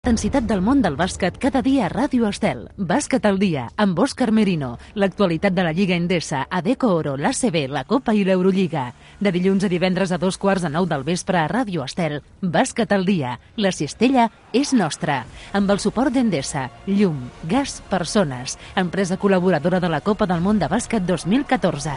Intensitat del món del bàsquet cada dia a Ràdio Estel. Bàsquet al dia, amb Òscar Merino. L'actualitat de la Lliga Endesa, Adecco Oro, l'ACB, la Copa i l'Eurolliga. De dilluns a divendres a 2:15 del vespre a Ràdio Estel. Bàsquet al dia. La cistella és nostra. Amb el suport d'Endesa, llum, gas, persones. Empresa col·laboradora de la Copa del Món de Bàsquet 2014.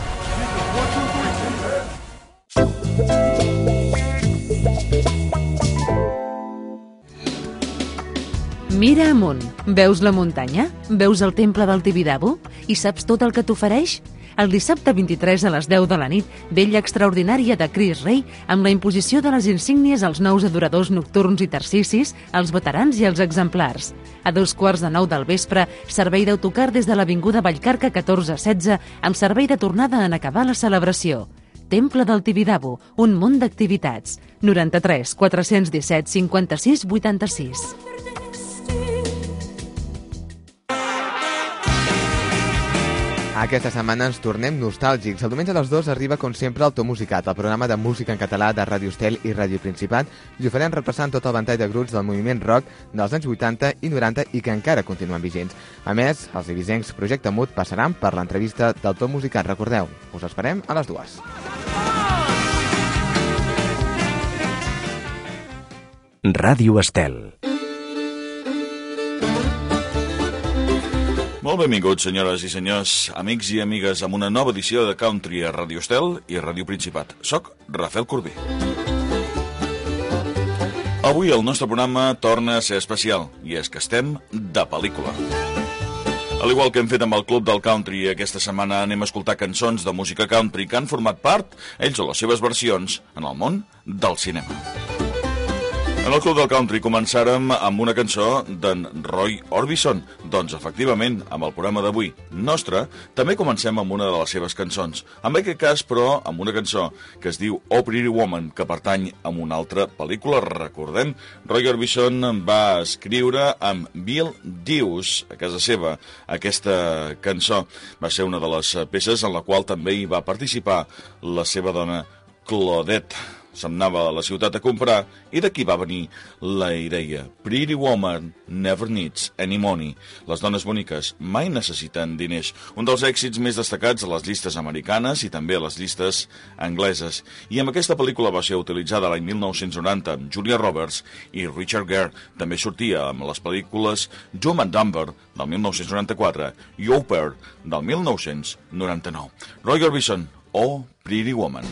Mira amunt. Veus la muntanya? Veus el temple del Tibidabo? I saps tot el que t'ofereix? El dissabte 23 a les 10 de la nit, vella extraordinària de Chris Ray amb la imposició de les insígnies als nous adoradors nocturns i tercicis, als veterans i als exemplars. A 2:15 del vespre, servei d'autocar des de l'Avinguda Vallcarca 1416 amb servei de tornada en acabar la celebració. Temple del Tibidabo, un munt d'activitats. 93 417 56 86. Aquesta setmana ens tornem nostàlgics. El diumenge a les 2 arriba, com sempre, el To Musicat, el programa de música en català de Ràdio Estel i Ràdio Principat, i ho farem repassant tot el ventall de grups del moviment rock dels anys 80 i 90 i que encara continuen vigents. A més, els ibisencs Projecte Mut passaran per l'entrevista del To Musicat. Recordeu, us esperem a les 2. Ràdio Estel. Molt benvinguts, senyores i senyors, amics i amigues, amb una nova edició de Country a Ràdio Estel i Ràdio Principat. Soc Rafael Corbí. Avui el nostre programa torna a ser especial, i és que estem de pel·lícula. Al igual que hem fet amb el Club del Country, aquesta setmana anem a escoltar cançons de música country que han format part, ells o les seves versions, en el món del cinema. En el Club del Country començàrem amb una cançó d'en Roy Orbison. Doncs, efectivament, amb el programa d'avui nostre, també comencem amb una de les seves cançons. En aquest cas, però, amb una cançó que es diu Oh Pretty Woman, que pertany a una altra pel·lícula. Recordem, Roy Orbison va escriure amb Bill Deuce, a casa seva, aquesta cançó. Va ser una de les peces en la qual també hi va participar la seva dona Claudette. Se'n anava a la ciutat a comprar i d'aquí va venir la idea. Pretty woman never needs any money. Les dones boniques mai necessiten diners. Un dels èxits més destacats a les llistes americanes i també a les llistes angleses. I amb aquesta pel·lícula va ser utilitzada l'any 1990 amb Julia Roberts i Richard Gere. També sortia amb les pel·lícules Dumb and Dumber del 1994 i Au Pair del 1999. Roy Orbison, Oh Pretty Woman.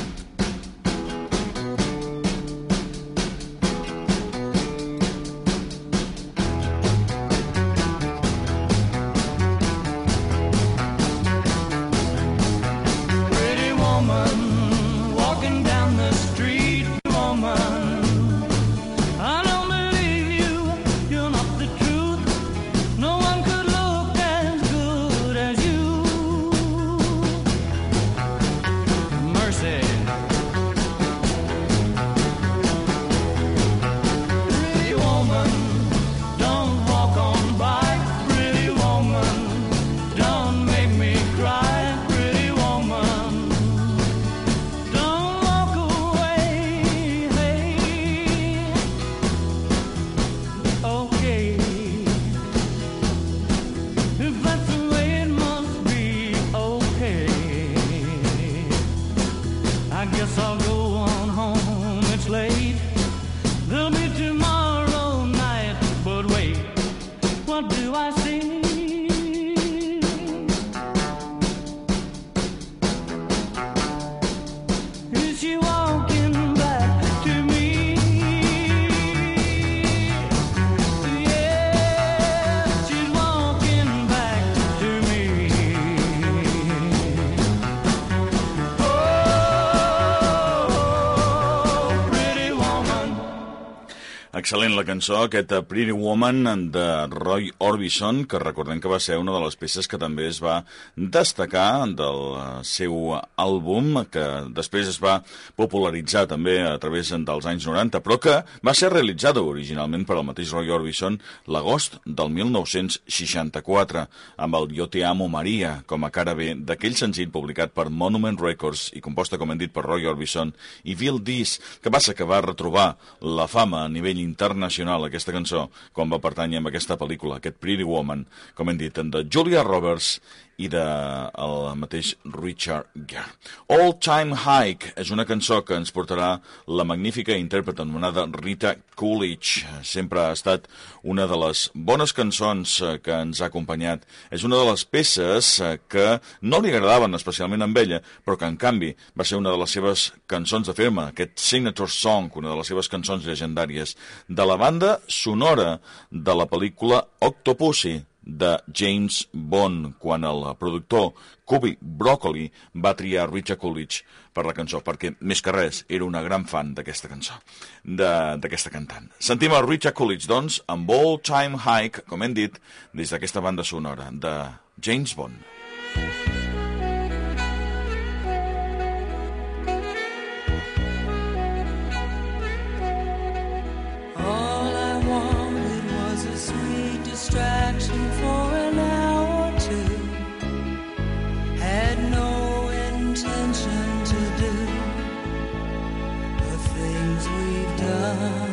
Excel·lent la cançó, aquesta Pretty Woman de Roy Orbison, que recordem que va ser una de les peces que també es va destacar del seu àlbum, que després es va popularitzar també a través dels anys 90, però que va ser realitzada originalment per al mateix Roy Orbison l'agost del 1964, amb el Yo te amo Maria com a cara B d'aquell senzill publicat per Monument Records i composta, com hem dit, per Roy Orbison i Bill Dees, que passa que va retrobar la fama a nivell internacional internacional, aquesta cançó, quan va pertànyer a aquesta pel·lícula, aquest Pretty Woman, com hem dit, de Julia Roberts i del mateix Richard Gere. All Time High és una cançó que ens portarà la magnífica intèrpreta anomenada Rita Coolidge. Sempre ha estat una de les bones cançons que ens ha acompanyat. És una de les peces que no li agradaven especialment a ella, però que en canvi va ser una de les seves cançons de firma, aquest Signature Song, una de les seves cançons llegendàries, de la banda sonora de la pel·lícula Octopussy, de James Bond, quan el productor Cubby Broccoli va triar Richard Coolidge per la cançó, perquè més que res era una gran fan d'aquesta cançó, d'aquesta cantant. Sentim a Richard Coolidge, doncs, amb All Time High, com hem dit, des d'aquesta banda sonora de James Bond. All I wanted was a sweet distraction for an hour or two. Had no intention to do the things we've done.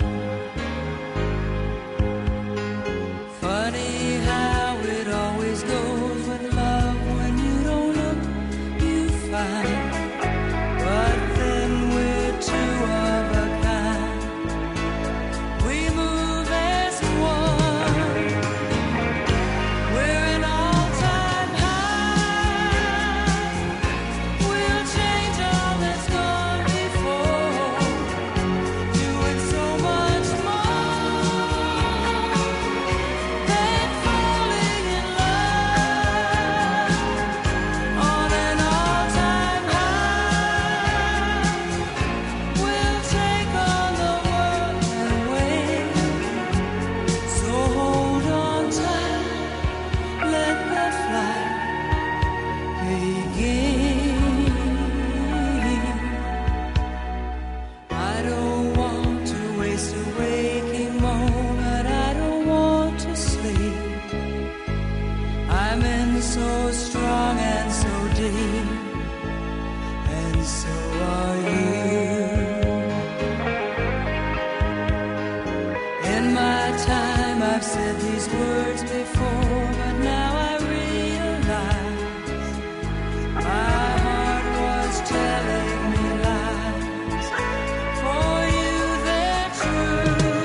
Funny how it always goes with love. When you don't look, you find. But then we're two of a kind. We move as one. We're an all-time high. We'll change all that's gone before, doing so much more than falling in love. On an all-time high, we'll take on the world and wait. So hold on tight, let the flight begin. I don't want to waste a waking moment. I don't want to sleep. I'm in so strong and so deep, and so are you. In my time I've said these words before, but now I realize my heart was telling me lies. For you they're true.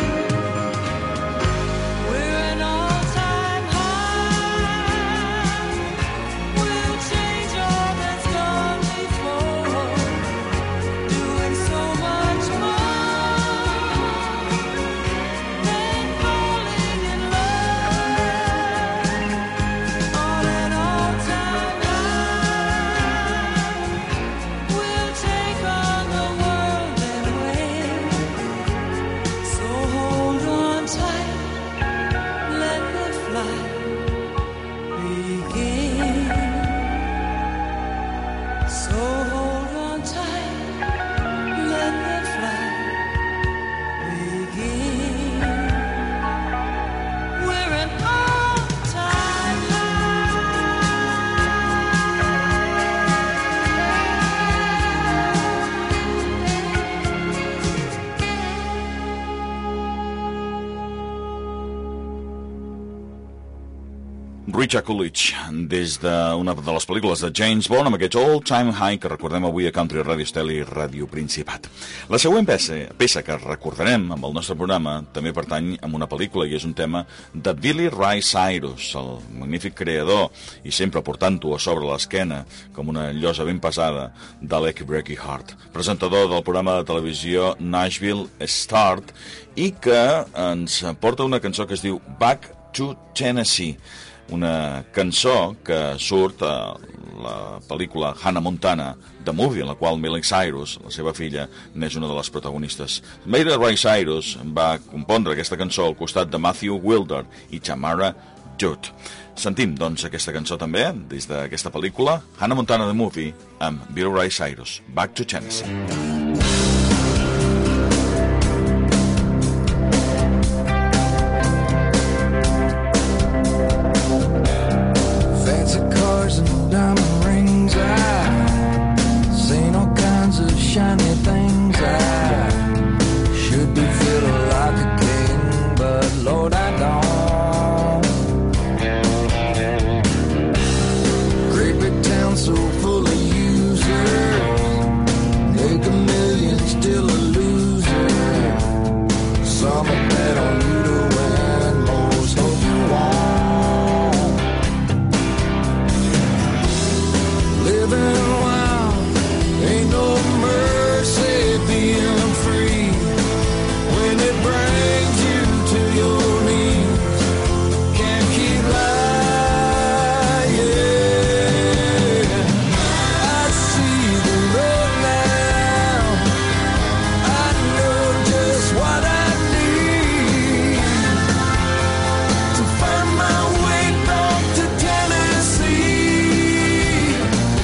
We're an all-time high. We'll change all that's gone before, doing so much more than falling in love. On an all-time high, we'll take on the world and wait. So hold on tight, let the flight begin. So hold on tight, let the flight begin. We're an all-time Richard Coolidge, des d'una de les pel·lícules de James Bond, amb aquest All Time High que recordem avui a Country Radio Estel i Ràdio Principat. La següent peça que recordarem amb el nostre programa també pertany a una pel·lícula i és un tema de Billy Ray Cyrus, el magnífic creador i sempre portant-ho a sobre l'esquena com una llosa ben pesada de l'Ecky Breaky Heart, presentador del programa de televisió Nashville Start i que ens porta una cançó que es diu Back to Tennessee, una cançó que surt a la pel·lícula Hannah Montana, The Movie, en la qual Miley Cyrus, la seva filla, n'és una de les protagonistes. Billy Ray Cyrus va compondre aquesta cançó al costat de Matthew Wilder i Tamara Judd. Sentim, doncs, aquesta cançó també, des d'aquesta pel·lícula, Hannah Montana, The Movie, amb Billy Ray Cyrus, Back to Tennessee. Diamond rings, I've seen all kinds of shiny things. I should be feeling like a but Lord, I don't. Great big town so full of users, make a million, still a loser. Some will bet on you to win, most hope you won't. Living wild, ain't no mercy being free. When it brings you to your knees, can't keep lying. I see the road now, I know just what I need to find my way back to Tennessee.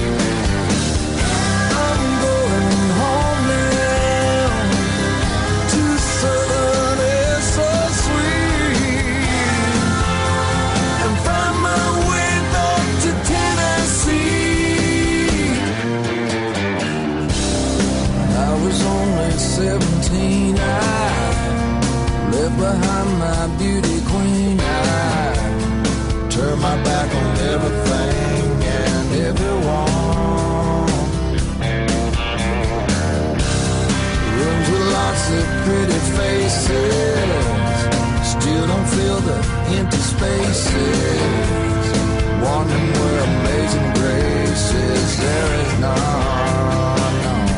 I'm going home now to Southern, it's so sweet, and find my way back to Tennessee. I was only 17, I left behind my beauty queen. I turned my back on everything and everyone. Rooms with lots of pretty faces, still don't fill the empty spaces. Wondering where Amazing Grace is, there is none.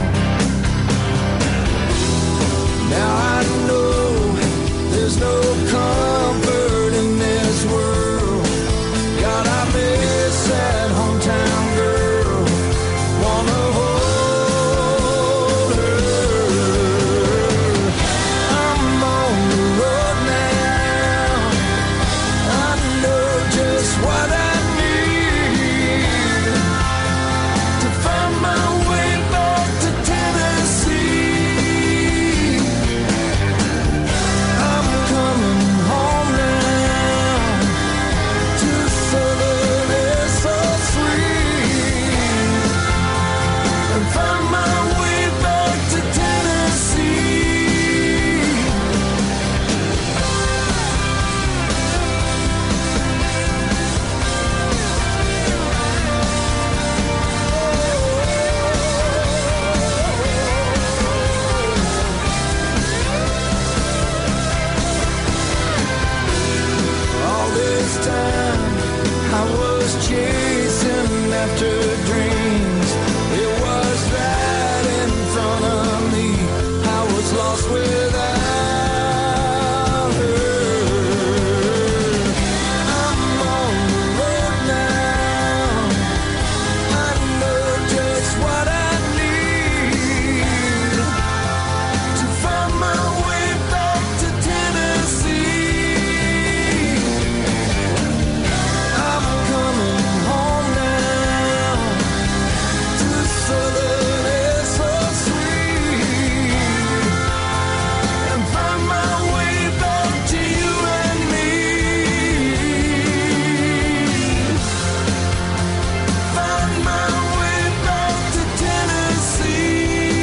Now I know there's no comfort in this world. God, I miss that hometown girl. Wanna hold her. I'm on the road now, I know just what I need to find my way back to Tennessee. I'm coming home now to Southern, it's so sweet, and find my way back to Tennessee. All this time I was chasing after dreams. It was right in front of me. I was lost without her. I'm on the road now, I know just what I need to find my way back to Tennessee. I'm coming home now to Southern, it's so sweet, and find my way back to you and me. Find my way back to Tennessee.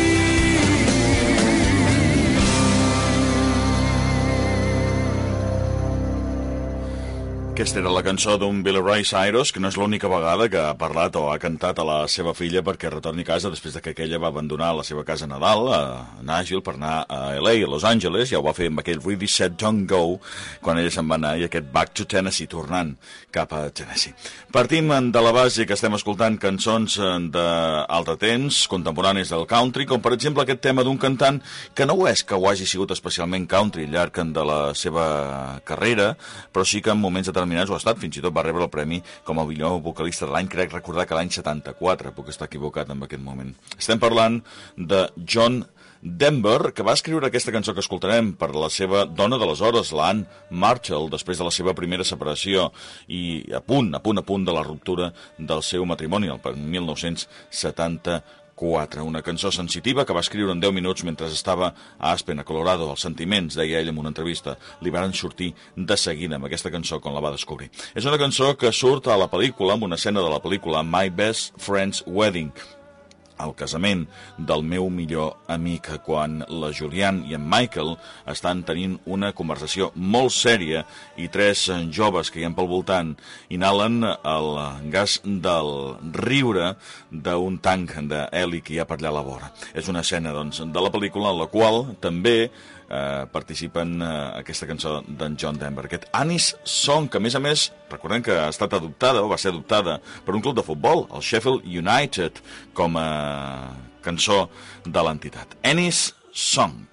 Aquesta era la cançó d'un Billy Ray Cyrus, que no és l'única vegada que ha parlat o ha cantat a la seva filla perquè retorni a casa després que aquella va abandonar la seva casa Nadal a Nashville per anar a LA, a Los Angeles. Ja ho va fer amb aquell Really Said Don't Go quan ella se'n va anar, i aquest Back to Tennessee, tornant cap a Tennessee. Partim de la base que estem escoltant cançons d'altre temps, contemporanis del country, com per exemple aquest tema d'un cantant que no és que ho hagi sigut especialment country al llarg de la seva carrera, però sí que en moments determinats ho ha estat. Fins i tot va rebre el premi com a millor vocalista de l'any, crec recordar que l'any 74, puc estar equivocat en aquest moment. Estem parlant de John Denver, que va escriure aquesta cançó que escoltarem per la seva dona d'aleshores, la Ann Marshall, després de la seva primera separació i a punt de la ruptura del seu matrimoni el 1974. Una cançó sensitiva que va escriure en 10 minuts mentre estava a Aspen, a Colorado. Els sentiments, deia ell en una entrevista, li van sortir de seguida amb aquesta cançó quan la va descobrir. És una cançó que surt a la pel·lícula, amb una escena de la pel·lícula My Best Friend's Wedding. al casament del meu millor amic, quan la Julianne i en Michael estan tenint una conversació molt sèria i tres joves que hi ha pel voltant inhalen el gas del riure d'un tanc d'heli que hi ha per allà a la vora. És una escena, doncs, de la pel·lícula en la qual també participen aquesta cançó d'en John Denver, aquest Annie's Song, que a més, recordem que ha estat adoptada o va ser adoptada per un club de futbol, el Sheffield United, com a cançó de l'entitat. Annie's Song.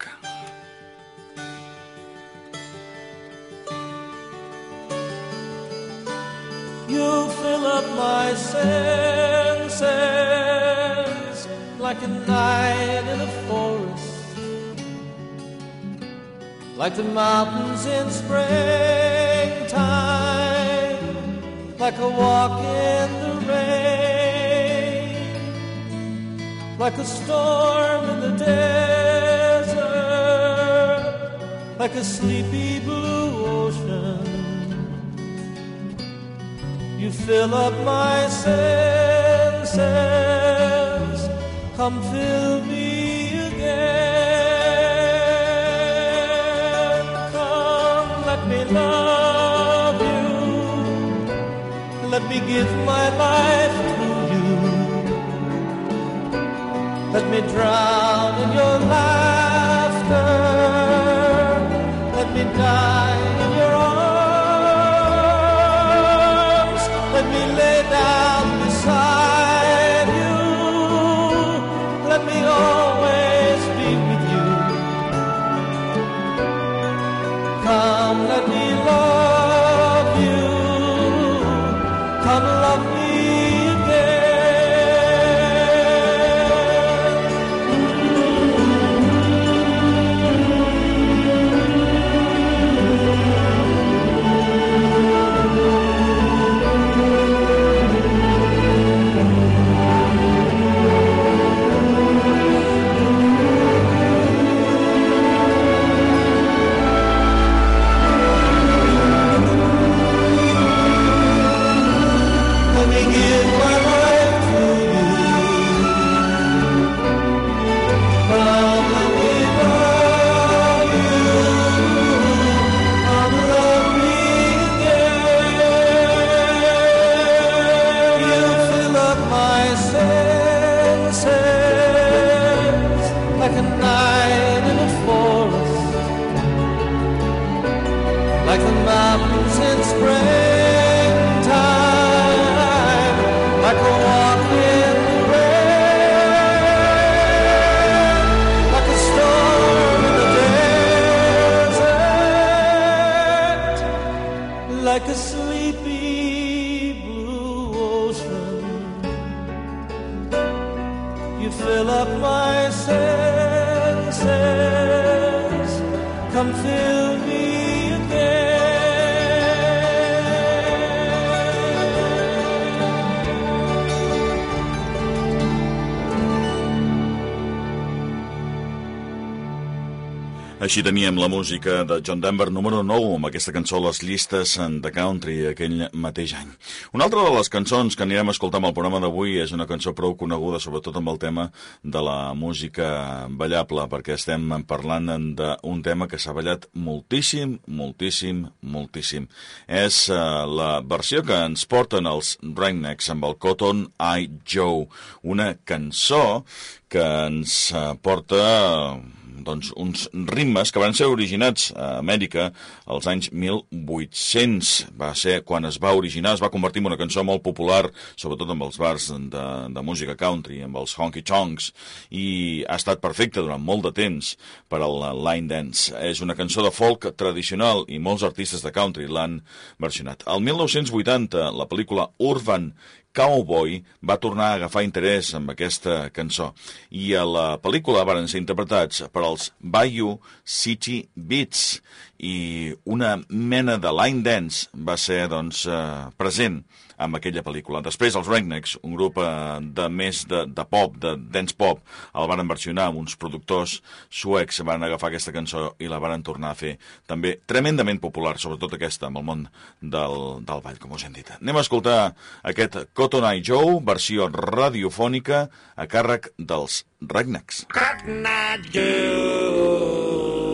You fill up my senses like a night in a forest, like the mountains in springtime, like a walk in the rain, like a storm in the desert, like a sleepy blue ocean. You fill up my senses, come fill me again. Come, let me love you, let me give my life to you. Let me drown in your laughter, let me die in your arms, let me lay down beside you, let me always be with you. Come, let me love you, come love me again. Let me give my life to you. Come, let me love you. Come, love me again. You fill up my senses like a night in a forest, like the mountains in springtime, like a walk in the rain, like a storm in the desert, like a sleepy blue ocean. You fill up my senses, come fill me again. Així teníem la música de John Denver número 9, amb aquesta cançó a les llistes de country aquell mateix any. Una altra de les cançons que anirem a escoltar amb el programa d'avui és una cançó prou coneguda, sobretot amb el tema de la música ballable, perquè estem parlant d'un tema que s'ha ballat moltíssim, moltíssim, moltíssim. És la versió que ens porten els Rednecks amb el Cotton Eye Joe, una cançó que ens porta doncs, uns ritmes que van ser originats a Amèrica als anys 1800. Va ser quan es va originar, es va convertir en una cançó molt popular, sobretot amb els bars de música country, amb els honky-tonks, i ha estat perfecta durant molt de temps per al line dance. És una cançó de folk tradicional i molts artistes de country l'han versionat. Al 1980, la pel·lícula Urban Cowboy va tornar a agafar interès amb aquesta cançó i a la pel·lícula van ser interpretats per als Bayou City Beats i una mena de line dance va ser doncs, present amb aquella pel·lícula. Després els Rednecks, un grup de més de pop, de dance pop, el van versionar amb uns productors suecs, van agafar aquesta cançó i la van tornar a fer també tremendament popular, sobretot aquesta, amb el món del ball, com us hem dit. Anem a escoltar aquest Cotton Eye Joe, versió radiofònica a càrrec dels Rednecks. Cotton Eye Joe.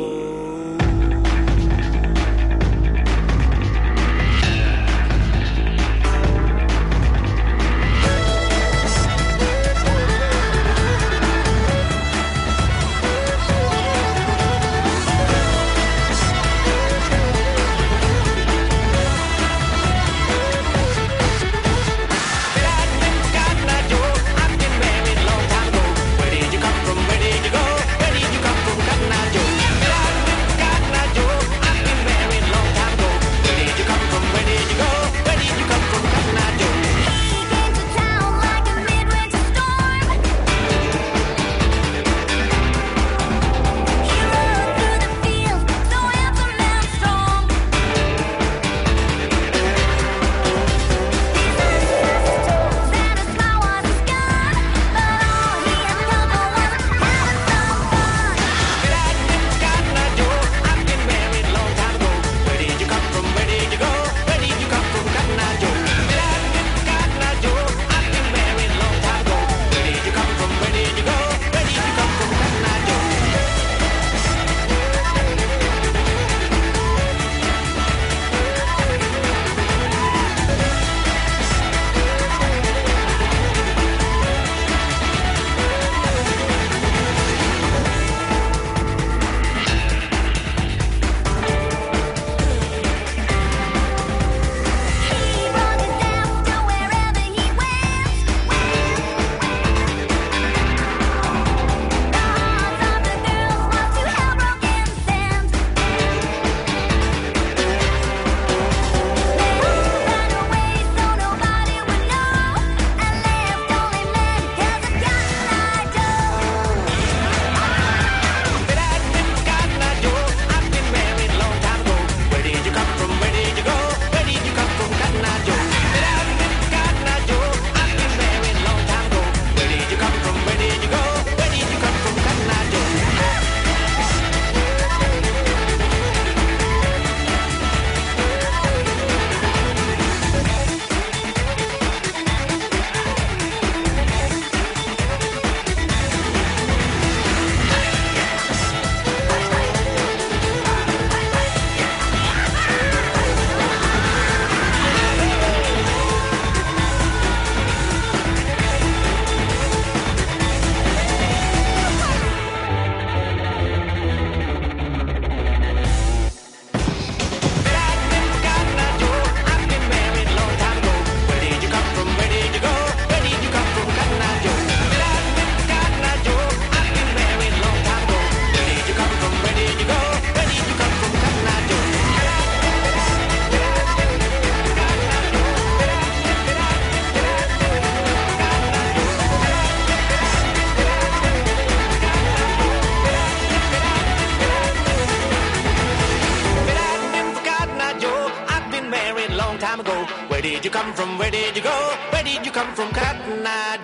Where did you come from? Where did you go? Where did you come from, Cotton Eye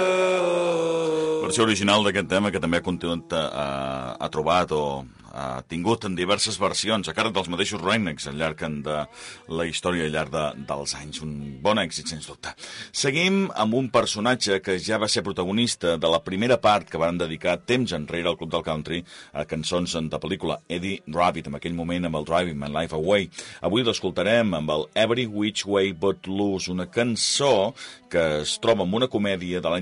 Joe? Versió original d'aquest tema que també ha trobat o ha tingut en diverses versions a càrrec dels mateixos Rednecks al llarg de la història, al llarg dels anys. Un bon èxit, sens dubte. Seguim amb un personatge que ja va ser protagonista de la primera part que van dedicar temps enrere al Club del Country a cançons de pel·lícula, Eddie Rabbitt, en aquell moment amb el Driving My Life Away. Avui l'escoltarem amb el Every Which Way But Loose, una cançó que es troba en una comèdia de l'any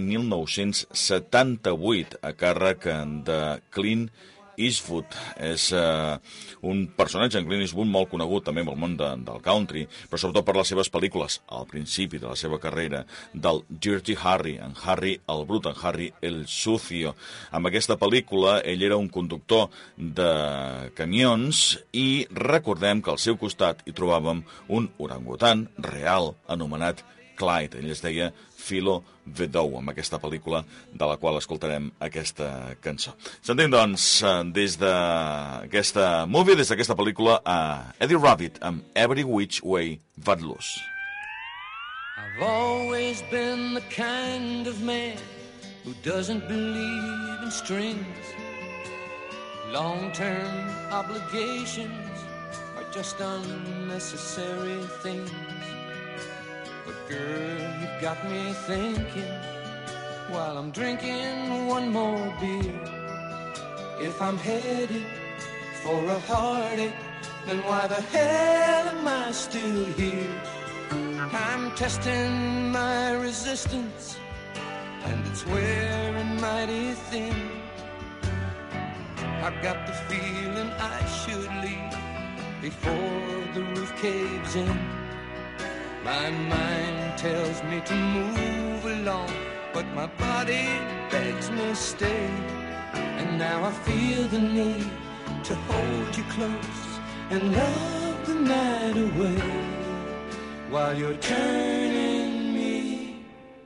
1978 a càrrec de Clint Eastwood. És un personatge en Clint Eastwood molt conegut també en el món del country, però sobretot per les seves pel·lícules al principi de la seva carrera, del Dirty Harry, en Harry el Brut, en Harry el Sucio. Amb aquesta pel·lícula ell era un conductor de camions i recordem que al seu costat hi trobàvem un orangutan real anomenat Clyde. Ell es deia Philo Vedou, amb aquesta pel·lícula de la qual escoltarem aquesta cançó. Sentim, doncs, des d'aquesta movie, des d'aquesta pel·lícula, a Eddie Rabbitt amb Every Which Way But Loose. I've always been the kind of man who doesn't believe in strings. Long-term obligations are just unnecessary things. But girl, you've got me thinking while I'm drinking one more beer. If I'm headed for a heartache, then why the hell am I still here? I'm testing my resistance, and it's wearing mighty thin. I've got the feeling I should leave before the roof caves in. My mind tells me to move along, but my body begs me stay. And now I feel the need to hold you close and love the night away, while you're turning me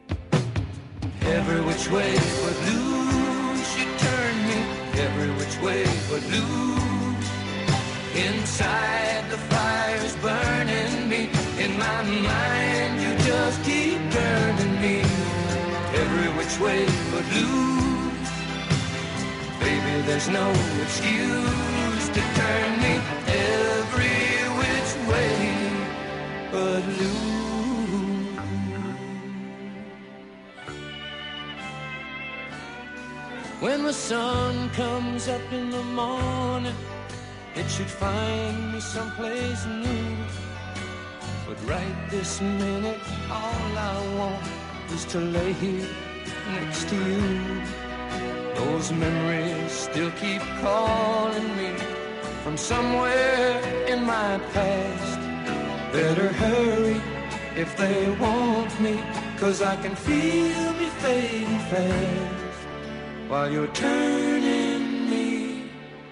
every which way but loose. You turn me every which way but loose. Inside the fire's burning me. In my mind you just keep burning me every which way but loose. Baby, there's no excuse to turn me every which way but loose. When the sun comes up in the morning, it should find me someplace new. But right this minute, all I want is to lay here next to you. Those memories still keep calling me from somewhere in my past. Better hurry if they want me, 'cause I can feel me fading fast while you're turning me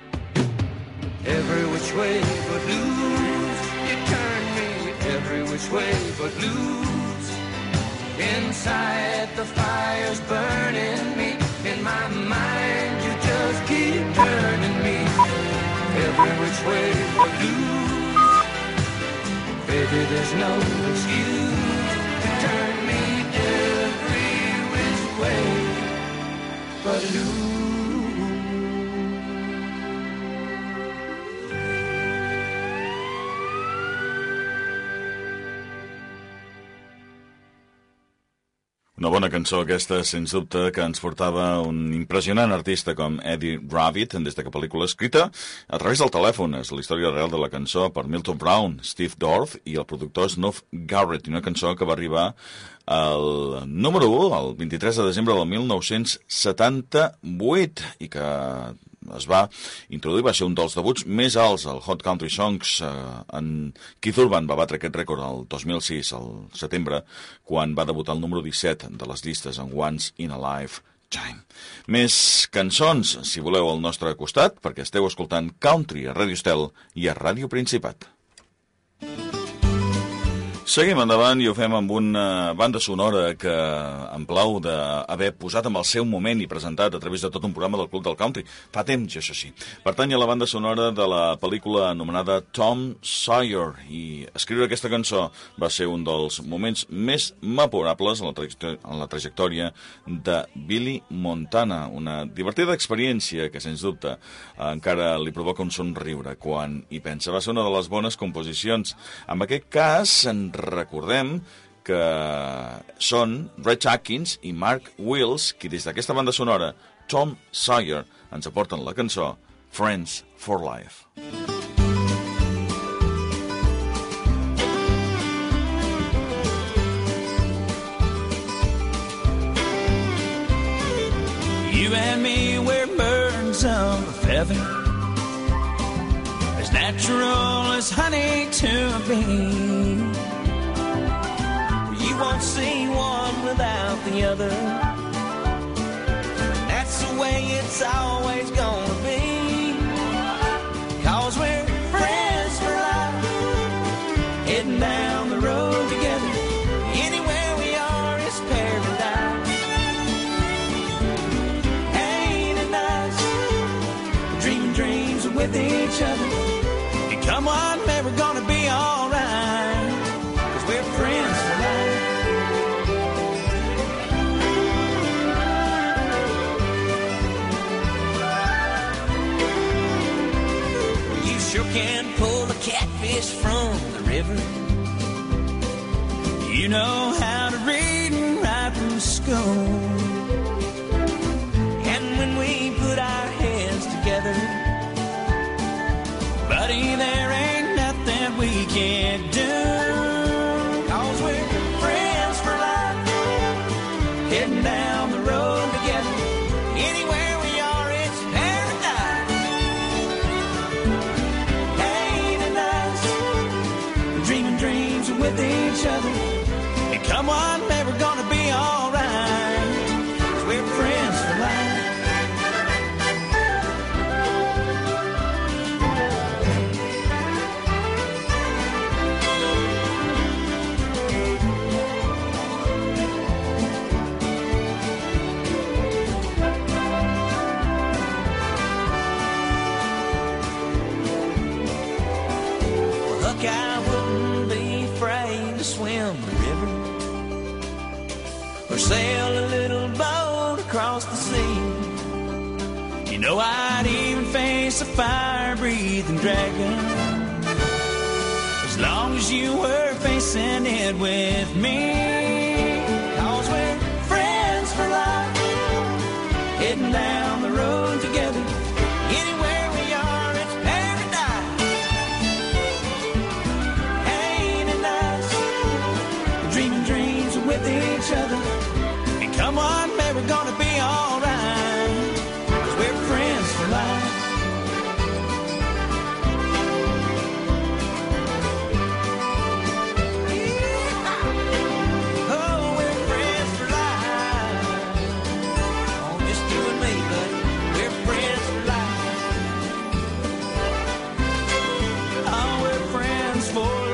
every which way but loose. You turn me every which way but loose. Inside the fire's burning me. In my mind you just keep turning me every which way but loose. Baby, there's no excuse to turn me every which way but loose. Una bona cançó aquesta, sens dubte, que ens portava un impressionant artista com Eddie Rabbitt, des de que pel·lícula escrita a través del telèfon. És la història real de la cançó per Milton Brown, Steve Dorff i el productor Snuff Garrett, una cançó que va arribar al número 1 el 23 de desembre del 1978 i que es va introduir, va ser un dels debuts més alts al Hot Country Songs. Keith Urban va batre aquest rècord el 2006, al setembre, quan va debutar el número 17 de les llistes en Once in a Lifetime. Més cançons, si voleu, al nostre costat, perquè esteu escoltant Country a Ràdio Estel i a Ràdio Principat. Seguim endavant i ho fem amb una banda sonora que em plau d'haver posat amb el seu moment i presentat a través de tot un programa del Club del Country. Fa temps, això sí. Pertany a la banda sonora de la pel·lícula anomenada Tom Sawyer, i escriure aquesta cançó va ser un dels moments més memorables en la trajectòria de Billy Montana. Una divertida experiència que, sens dubte, encara li provoca un somriure quan hi pensa. Va ser una de les bones composicions. En aquest cas, recordem que són Reg Atkins i Mark Wills qui des d'aquesta banda sonora, Tom Sawyer, ens aporten la cançó Friends for Life. You and me, we're birds of a feather, as natural as honey to be. You won't see one without the other. That's the way it's always gonna be. 'Cause we're friends for life, heading down the road together. Anywhere each other. And come on, man, we're gonna be alright, 'cause we're friends for life. You sure can pull a catfish from the river. You know how to read and write from school. And when we put our heads together, buddy, there ain't nothing we can't do. 'Cause we're friends for life, heading down the road together. Anywhere we are, it's paradise. Ain't it nice, dreaming dreams with each other. And come on, man, we're gonna be alright, 'cause we're friends for life. I wouldn't be afraid to swim the river or sail a little boat across the sea. You know I'd even face a fire-breathing dragon as long as you were facing it with me. 'Cause we're friends for life, heading down the road together. Anywhere we are, it's paradise. Dreaming dreams with each other. And come on, man, we're gonna be alright, 'cause we're friends for life. Oh, we're friends for life. Oh, just you and me, buddy. We're friends for life. Oh, we're friends for life.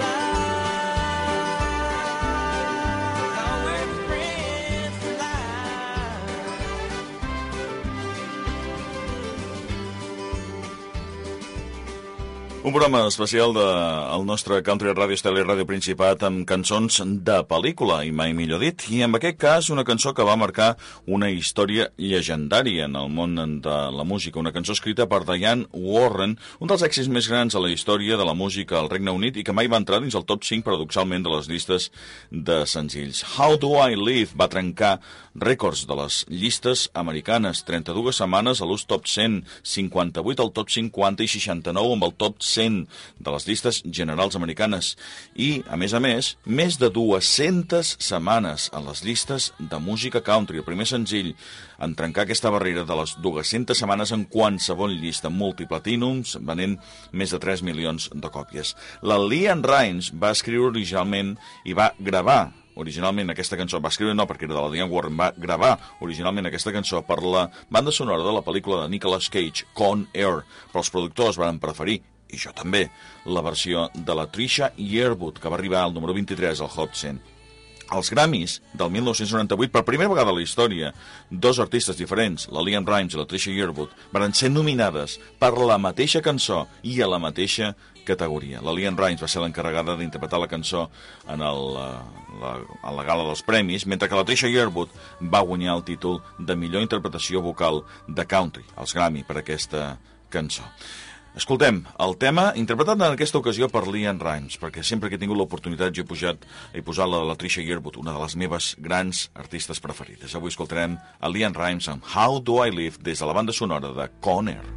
Un programa especial del nostre Country Radio Estel i Ràdio Principat amb cançons de pel·lícula, i mai millor dit, i en aquest cas una cançó que va marcar una història llegendària en el món de la música, una cançó escrita per Diane Warren, un dels èxits més grans a la història de la música al Regne Unit i que mai va entrar dins el top 5 paradoxalment de les llistes de senzills. How Do I Live va trencar rècords de les llistes americanes, 32 setmanes a l'ús top 100, 58 al top 50 i 69 amb el top 100 de les llistes generals americanes i, a més, més de 200 setmanes a les llistes de música country, el primer senzill en trencar aquesta barrera de les 200 setmanes en qualsevol llista, multiplatinums, venent més de 3 milions de còpies. La LeAnn Rimes va escriure originalment i va gravar originalment aquesta cançó, va escriure no perquè era de la Diane Warren, va gravar originalment aquesta cançó per la banda sonora de la pel·lícula de Nicolas Cage, Con Air, però els productors van preferir, i jo també, la versió de la Trisha Yearwood, que va arribar al número 23 al Hot 100. Els Grammys del 1998, per primera vegada a la història, dos artistes diferents, la LeAnn Rimes i la Trisha Yearwood, van ser nominades per la mateixa cançó i a la mateixa categoria. La LeAnn Rimes va ser l'encarregada d'interpretar la cançó en la gala dels premis, mentre que la Trisha Yearwood va guanyar el títol de millor interpretació vocal de country, als Grammy, per aquesta cançó. Escoltem el tema interpretat en aquesta ocasió per LeAnn Rimes, perquè sempre que he tingut l'oportunitat jo he posat la de la Trisha Yearwood, una de les meves grans artistes preferides. Avui escoltarem a LeAnn Rimes amb How Do I Live des de la banda sonora de Con Air.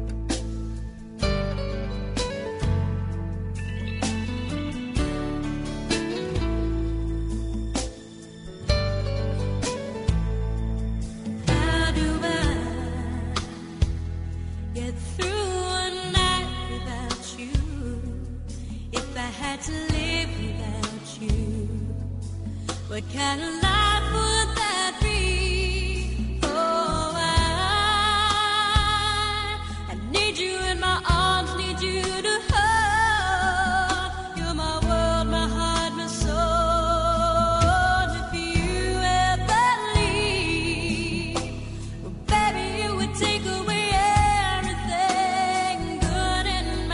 What kind of life would that be? Oh, I need you in my arms, need you to hold. You're my world, my heart, my soul. If you ever leave, well, baby, you would take away everything good in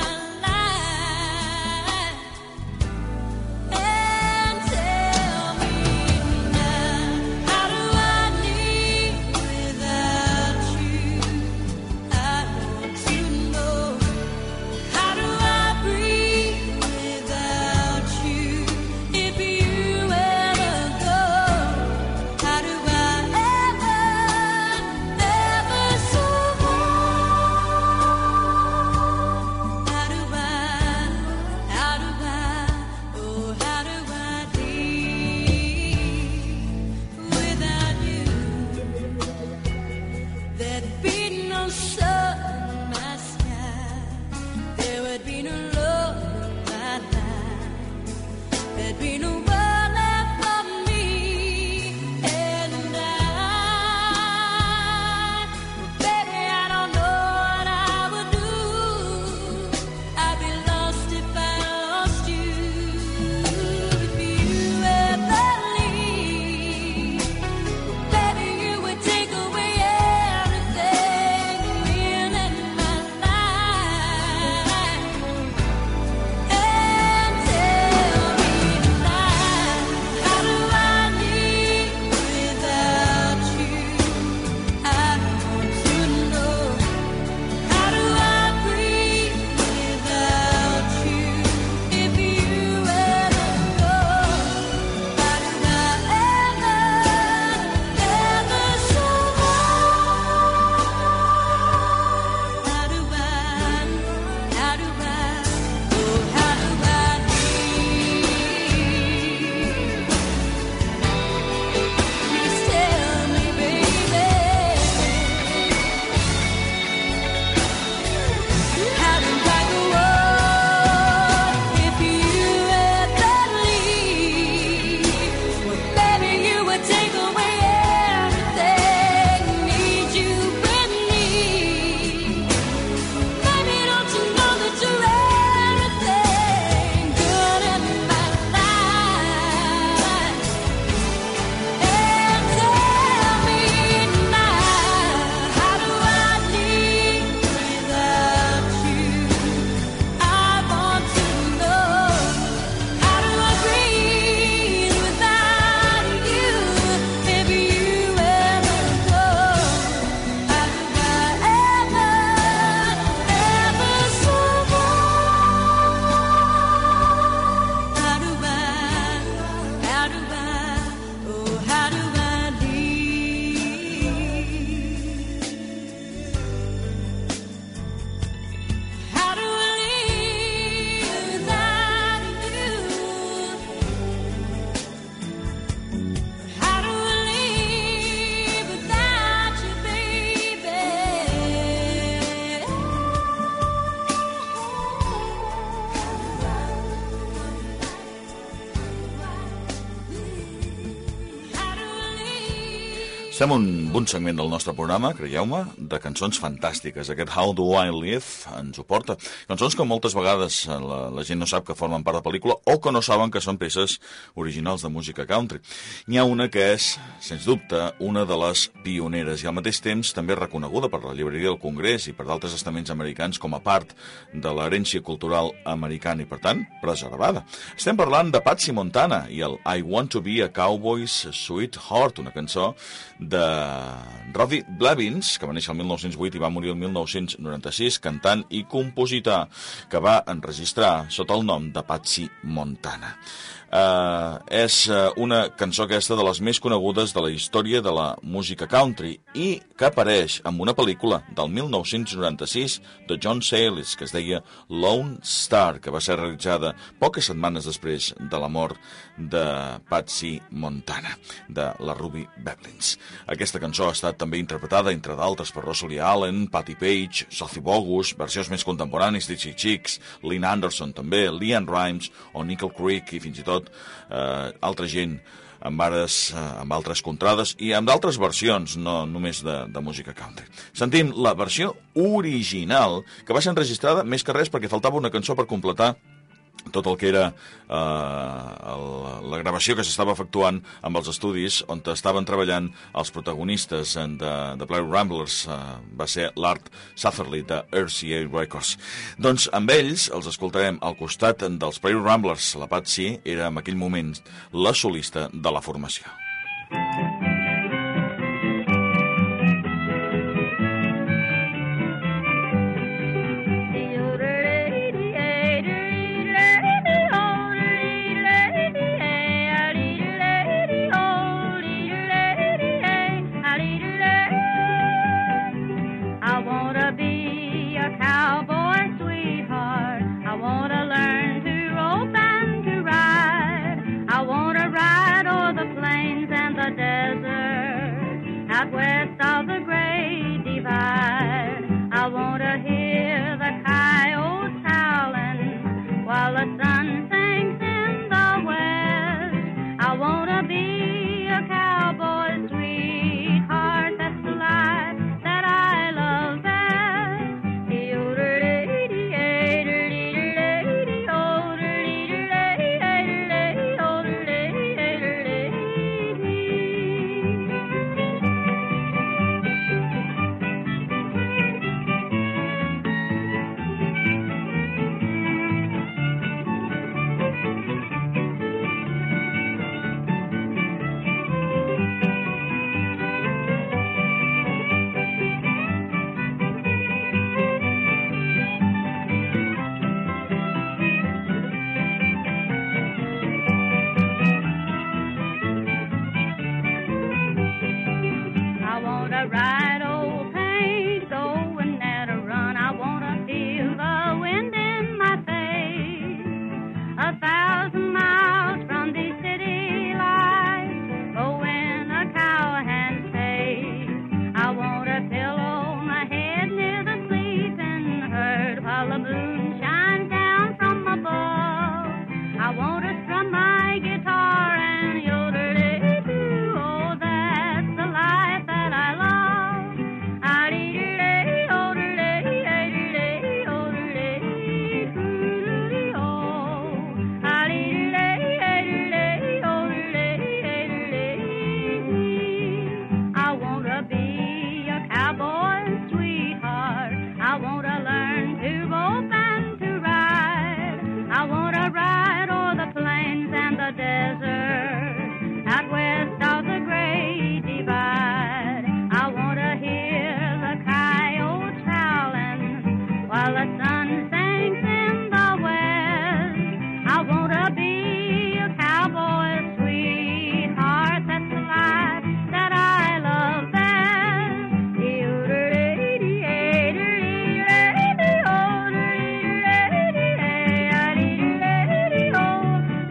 Estem en un segment del nostre programa, creieu-me, de cançons fantàstiques. Aquest How Do I Live ens ho porta. Cançons que moltes vegades la gent no sap que formen part de pel·lícula o que no saben que són peces originals de música country. N'hi ha una que és, sens dubte, una de les pioneres i al mateix temps també reconeguda per la Llibreria del Congrés i per d'altres estaments americans com a part de l'herència cultural americana i, per tant, preservada. Estem parlant de Patsy Montana i el I Want to Be a Cowboy's Sweetheart, una cançó de Roddy Blevins, que va néixer el 1908 i va morir el 1996, cantant i compositor, que va enregistrar sota el nom de Patsy Montana. És una cançó aquesta de les més conegudes de la història de la música country i que apareix en una pel·lícula del 1996 de John Sayles que es deia Lone Star, que va ser realitzada poques setmanes després de la mort de Patsy Montana, de la Ruby Blevins. Aquesta cançó ha estat també interpretada, entre d'altres, per Rosalie Allen, Patti Page, Sophie Bogus, versions més contemporanis, Dixie Chicks, Lynn Anderson també, LeAnn Rimes o Nickel Creek i fins i tot altra gent amb altres contrades i amb d'altres versions, no només de música country. Sentim la versió original, que va ser enregistrada més que res perquè faltava una cançó per completar tot el que era la gravació que s'estava efectuant amb els estudis on estaven treballant els protagonistes de Player Ramblers, va ser l'Art Sutherland de RCA Records. Doncs amb ells els escoltarem al costat dels Player Ramblers. La Patsy era en aquell moment la solista de la formació. Out west of the Great Divide, I want to hear the coyotes howling while the sun sinks in the west. I want to be a cowboy's sweetheart, that's the life that I love best.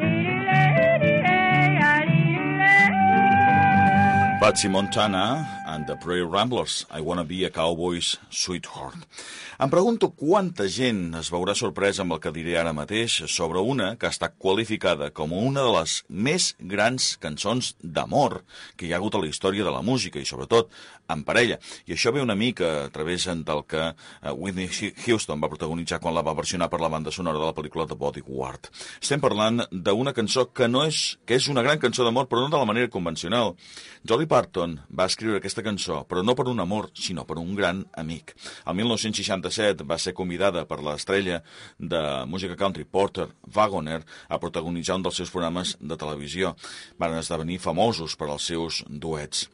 Patsy Montana and the Prairie Ramblers, I Wanna Be a Cowboy's Sweetheart. Em pregunto quanta gent es veurà sorpresa amb el que diré ara mateix sobre una que ha estat qualificada com una de les més grans cançons d'amor que hi ha hagut a la història de la música i, sobretot, en parella. I això ve una mica a través del que Whitney Houston va protagonitzar quan la va versionar per la banda sonora de la pel·lícula The Bodyguard. Estem parlant d'una cançó que és una gran cançó d'amor, però no de la manera convencional. Dolly Parton va escriure aquesta cançó, però no per un amor, sinó per un gran amic. El 1967 va ser convidada per l'estrella de música country Porter Wagoner a protagonitzar un dels seus programes de televisió. Van esdevenir famosos per als seus duets.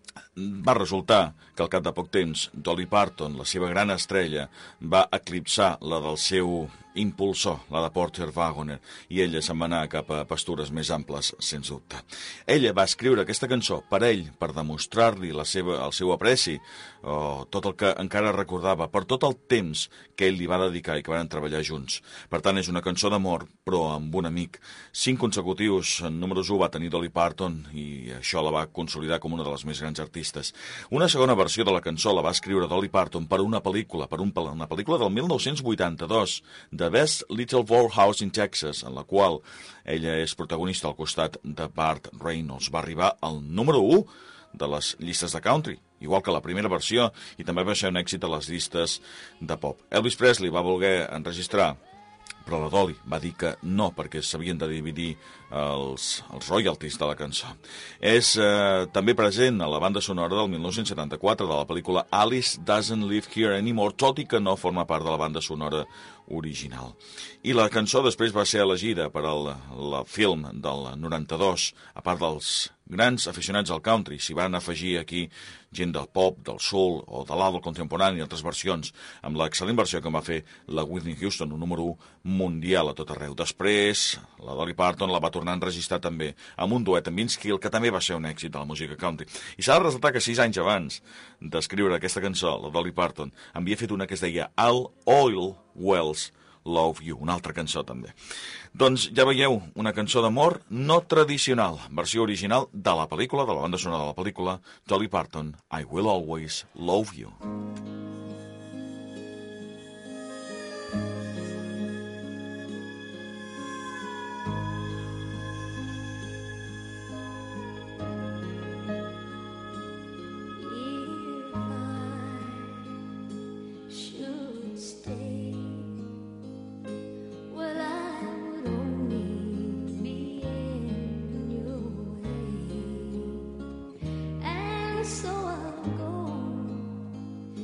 Va resultar que al cap de poc temps Dolly Parton, la seva gran estrella, va eclipsar la del seu impulsor, la de Porter Wagoner, i ella se'n va anar cap a pastures més amples, sens dubte. Ella va escriure aquesta cançó per ell, per demostrar-li el seu apreci, o tot el que encara recordava, per tot el temps que ell li va dedicar i que van treballar junts. Per tant, és una cançó d'amor, però amb un amic. 5 consecutius números 1 va tenir Dolly Parton, i això la va consolidar com una de les més grans artistes. Una segona versió de la cançó la va escriure Dolly Parton per una pel·lícula, una pel·lícula del 1982, The Best Little Whorehouse in Texas, en la qual ella és protagonista al costat de Burt Reynolds. Va arribar al número 1 de les llistes de country, igual que la primera versió, i també va ser un èxit a les llistes de pop. Elvis Presley va voler enregistrar, però la Dolly va dir que no, perquè s'havien de dividir els royalties de la cançó. És també present a la banda sonora del 1974 de la pel·lícula Alice Doesn't Live Here Anymore, tot i que no forma part de la banda sonora original. I la cançó després va ser elegida per al film del 92, a part dels grans aficionats al country. S'hi van afegir aquí gent del pop, del soul o de l'alt contemporani i altres versions, amb l'excel·lent versió que va fer la Whitney Houston, un número 1 mundial a tot arreu. Després, la Dolly Parton la va tornar a enregistrar també amb un duet amb Vince Gill, que també va ser un èxit de la música country. I s'ha de ressaltar que 6 anys abans d'escriure aquesta cançó, la Dolly Parton havia fet una que es deia All Oil Wells Love You, una altra cançó també. Doncs ja veieu, una cançó d'amor no tradicional, versió original de la pel·lícula, de la banda sonora de la pel·lícula, Dolly Parton, I Will Always Love You. So I'll go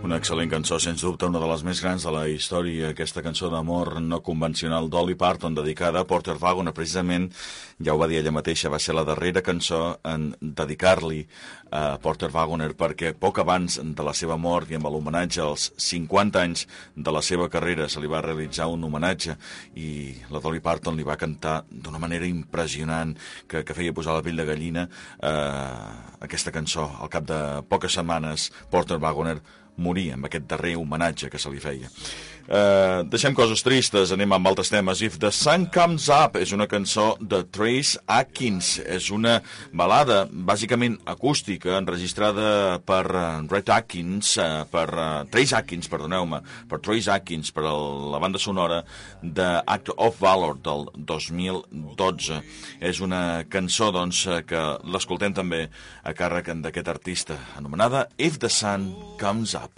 Una excel·lent cançó, sens dubte, una de les més grans de la història, aquesta cançó d'amor no convencional Dolly Parton, dedicada a Porter Wagoner. Precisament, ja ho va dir ella mateixa, va ser la darrera cançó en dedicar-li a Porter Wagoner, perquè poc abans de la seva mort i amb l'homenatge als 50 anys de la seva carrera se li va realitzar un homenatge i la Dolly Parton li va cantar d'una manera impressionant que feia posar la pell de gallina aquesta cançó. Al cap de poques setmanes, Porter Wagoner morir amb aquest darrer homenatge que se li feia. Deixem coses tristes, anem amb altres temes. If the Sun Comes Up és una cançó de Trace Atkins, és una balada bàsicament acústica enregistrada per Trace Atkins, per la banda sonora de Act of Valor del 2012. És una cançó, doncs, que l'escoltem també a càrrec d'aquest artista, anomenada If the Sun Comes Up.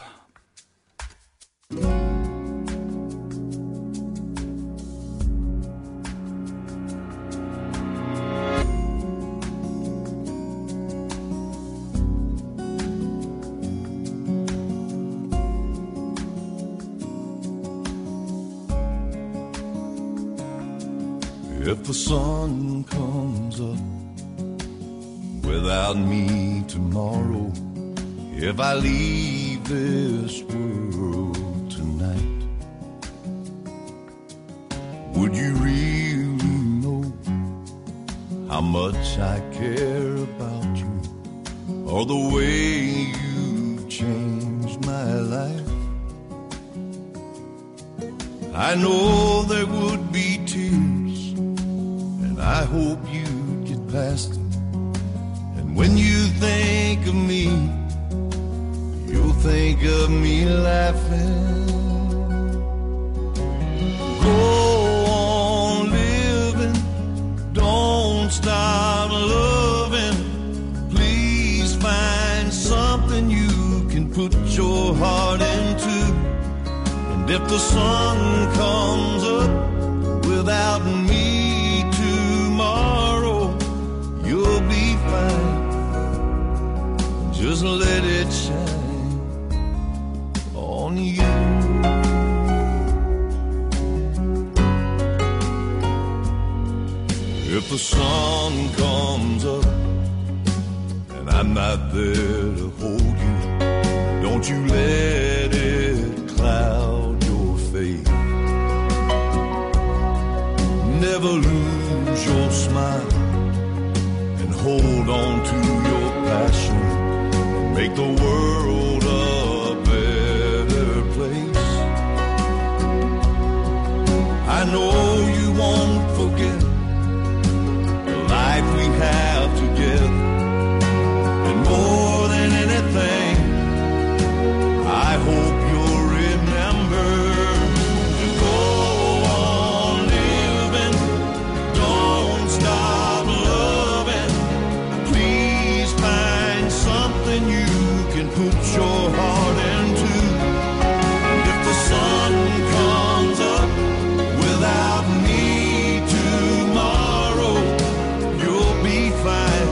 If the sun comes up without me tomorrow, if I leave this world tonight, would you really know how much I care about you, or the way you've changed my life? I know there would be tears, and I hope you'd get past them. And when you think of me, you'll think of me laughing. Go on living, don't stop loving. Please find something you can put your heart into. And if the sun comes up without me tomorrow, you'll be fine. Just let it shine on you. If the sun comes up and I'm not there to hold you, don't you let it cloud your faith. Never lose your smile and hold on to your passion. Make the world a better place. I know you won't forget the life we have together. And more than anything, I hope you'll remember to go on living. Don't stop loving. Please find something you can put your heart into. And if the sun comes up without me tomorrow, you'll be fine.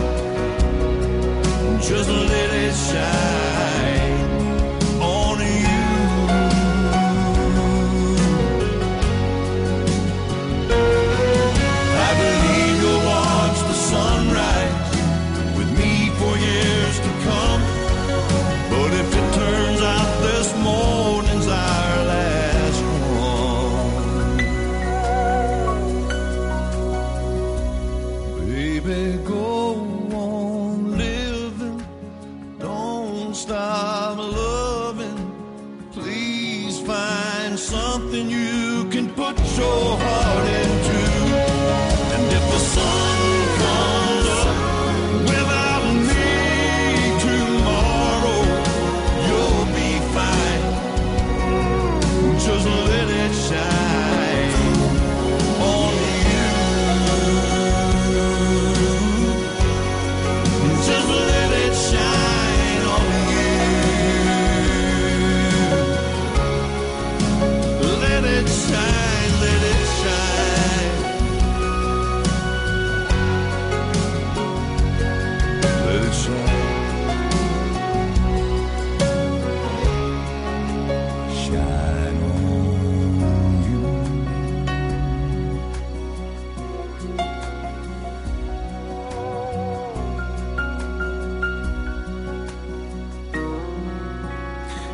Just let it shine on you. I believe you'll watch the sunrise with me for years to come. But if it turns out this morning's our last one, baby, go on living. Don't stop loving. Please find something you can put your heart into. And if the sun comes up without me tomorrow, you'll be fine. Just let it shine on you. Just let it shine on you. Let it shine, let it shine. Let it shine.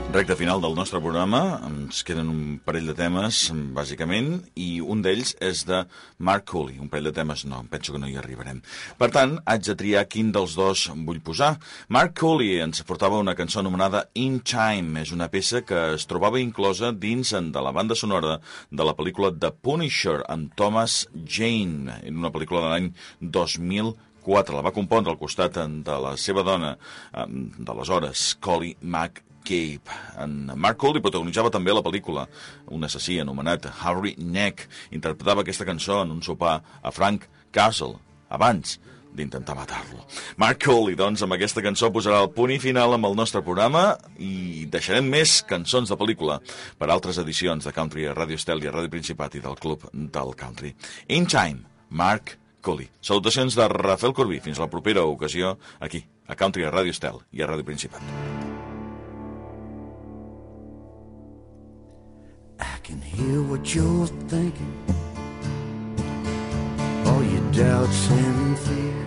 Recte final del nostre programa, ens queden un parell de temes, bàsicament, i un d'ells és de Mark Cooley. Un parell de temes no, penso que no hi arribarem. Per tant, haig de triar quin dels dos vull posar. Mark Cooley ens portava una cançó anomenada In Time. És una peça que es trobava inclosa dins de la banda sonora de la pel·lícula The Punisher, amb Thomas Jane, en una pel·lícula de l'any 2004. La va compondre al costat de la seva dona, d'aleshores, Collie McCabe. En Mark Cooley protagonitzava també la pel·lícula. Un assassí anomenat Harry Neck interpretava aquesta cançó en un sopar a Frank Castle, abans d'intentar matar-lo. Mark Cooley, doncs, amb aquesta cançó posarà el punt i final amb el nostre programa i deixarem més cançons de pel·lícula per altres edicions de Country a Radio Estel i a Radio Principat i del Club del Country. In Time, Mark Cooley. Salutacions de Rafael Corbí. Fins la propera ocasió aquí, a Country a Radio Estel i a Radio Principat. I can hear what you're thinking, all your doubts and fear.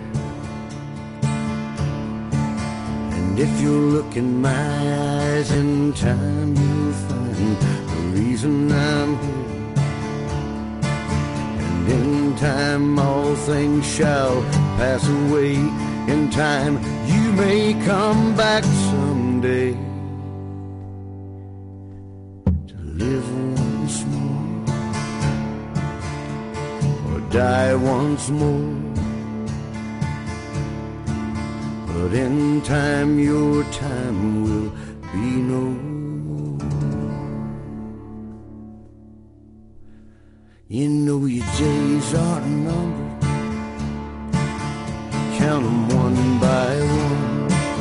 And if you look in my eyes in time, you'll find the reason I'm here. And in time all things shall pass away. In time you may come back someday to live once more or die once more. But in time your time will be no more. You know your days are numbered, count them one by one,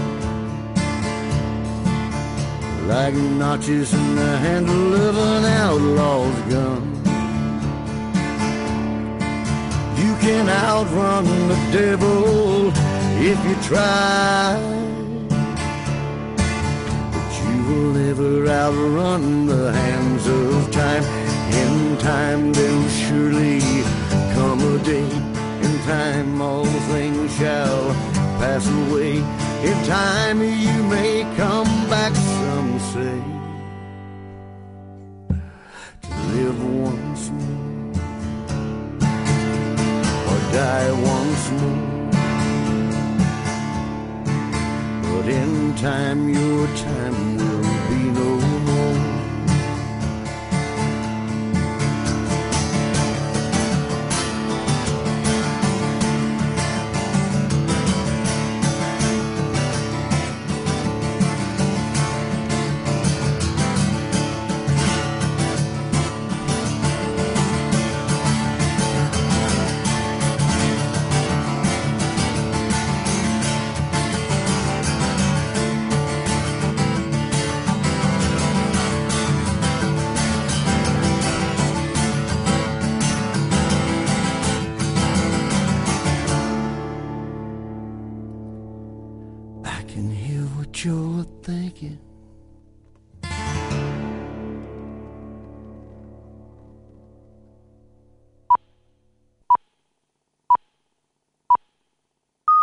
like notches in the handle of an outlaw's gun. You can outrun the devil if you try, but you will never outrun the hands of time. In time there'll surely come a day, in time all things shall pass away. In time you may come back, some say, to live once more or die once more. But in time your time will be no more. I can hear what you're thinking,